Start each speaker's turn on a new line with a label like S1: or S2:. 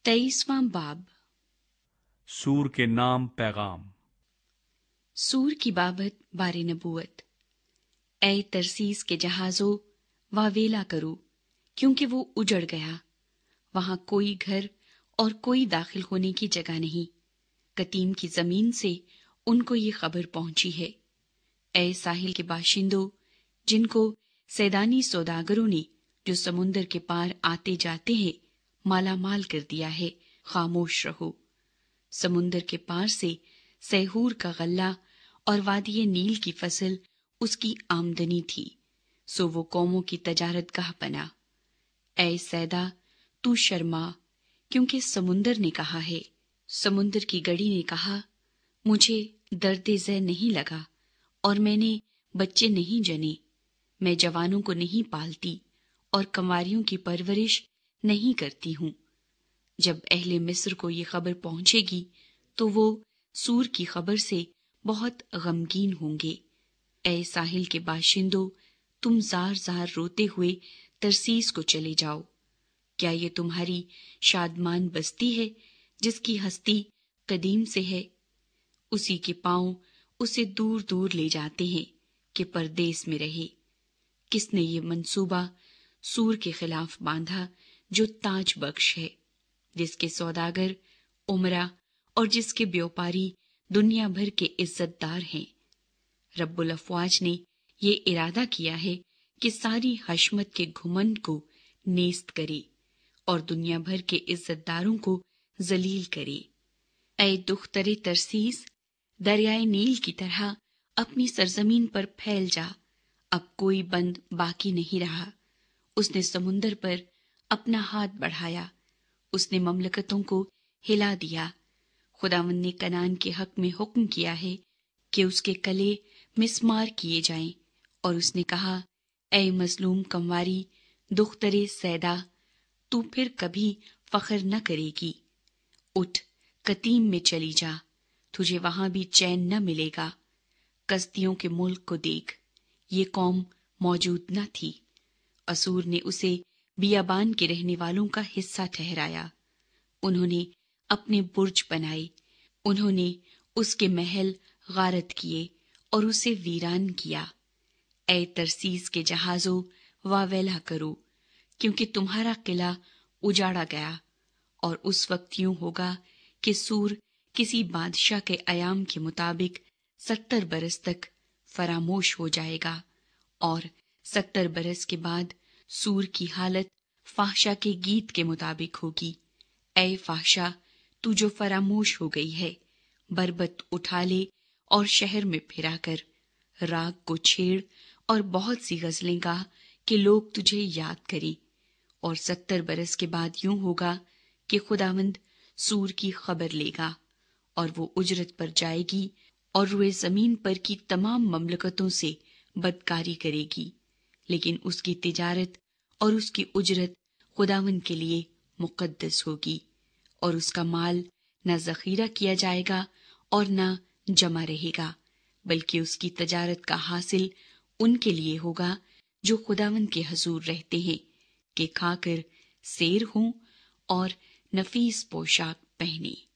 S1: 23واں باب۔
S2: سور کے نام پیغام۔
S1: سور کی بابت بار نبوت۔ اے ترسیس کے جہازوں واویلا کرو، کیونکہ وہ اجڑ گیا، وہاں کوئی گھر اور کوئی داخل ہونے کی جگہ نہیں۔ قطیم کی زمین سے ان کو یہ خبر پہنچی ہے۔ اے ساحل کے باشندوں، جن کو سیدانی سوداگروں نے جو سمندر کے پار آتے جاتے ہیں مالا مال کر دیا ہے، خاموش رہو۔ سمندر کے پار سے سیہور کا غلہ اور وادی نیل کی فصل اس کی آمدنی تھی، سو وہ قوموں کی تجارت گاہ بنا۔ اے سیدا، تو شرما، کیونکہ سمندر نے کہا ہے، سمندر کی گڑی نے کہا، مجھے درد ذہ نہیں لگا اور میں نے بچے نہیں جنے، میں جوانوں کو نہیں پالتی اور کنواریوں کی پرورش نہیں کرتی ہوں۔ جب اہل مصر کو یہ خبر پہنچے گی تو وہ سور کی خبر سے بہت غمگین ہوں گے۔ اے ساحل کے باشندوں، تم زار زار روتے ہوئے ترسیس کو چلے جاؤ۔ کیا یہ تمہاری شادمان بستی ہے جس کی ہستی قدیم سے ہے؟ اسی کے پاؤں اسے دور دور لے جاتے ہیں کہ پردیس میں رہے۔ کس نے یہ منصوبہ سور کے خلاف باندھا جو تاج بخش ہے، جس کے سوداگر عمرہ اور جس کے بیوپاری دنیا بھر کے عزت دار ہیں؟ رب الافواج نے یہ ارادہ کیا ہے کہ ساری حشمت کے گھمنڈ کو نیست کرے اور دنیا بھر کے عزت داروں کو ذلیل کرے۔ اے دختر ترسیس، دریائے نیل کی طرح اپنی سرزمین پر پھیل جا، اب کوئی بند باقی نہیں رہا۔ اس نے سمندر پر اپنا ہاتھ بڑھایا، اس نے مملکتوں کو ہلا دیا۔ خداوند نے کنعان کے حق میں حکم کیا ہے کہ اس کے کلے مسمار کیے جائیں، اور اس نے کہا، اے مظلوم کنواری دختر سیدا، تو پھر کبھی فخر نہ کرے گی۔ اٹھ، قطیم میں چلی جا، تجھے وہاں بھی چین نہ ملے گا۔ کسدیوں کے ملک کو دیکھ، یہ قوم موجود نہ تھی۔ اسور نے اسے بیابان کے رہنے والوں کا حصہ ٹھہرایا۔ انہوں نے اپنے برج بنائے، انہوں نے اس کے محل غارت کیے اور اسے ویران کیا۔ اے ترسیس کے جہازوں واویلا کرو، کیونکہ تمہارا قلعہ اجاڑا گیا، اور اس وقت یوں ہوگا کہ سور کسی بادشاہ کے ایام کے مطابق 70 برس تک فراموش ہو جائے گا، اور 70 برس کے بعد سور کی حالت فحشہ کے گیت کے مطابق ہوگی۔ اے فحشہ، تو جو فراموش ہو گئی ہے، بربت اٹھا لے اور شہر میں پھرا کر، راگ کو چھیڑ اور بہت سی غزلیں گا کہ لوگ تجھے یاد کریں۔ اور 70 برس کے بعد یوں ہوگا کہ خداوند سور کی خبر لے گا، اور وہ اجرت پر جائے گی اور روئے زمین پر کی تمام مملکتوں سے بدکاری کرے گی، لیکن اس کی تجارت اور اس کی اجرت خداوند کے لیے مقدس ہوگی، اور اس کا مال نہ ذخیرہ کیا جائے گا اور نہ جمع رہے گا، بلکہ اس کی تجارت کا حاصل ان کے لیے ہوگا جو خداوند کے حضور رہتے ہیں، کہ کھا کر سیر ہوں اور نفیس پوشاک پہنے۔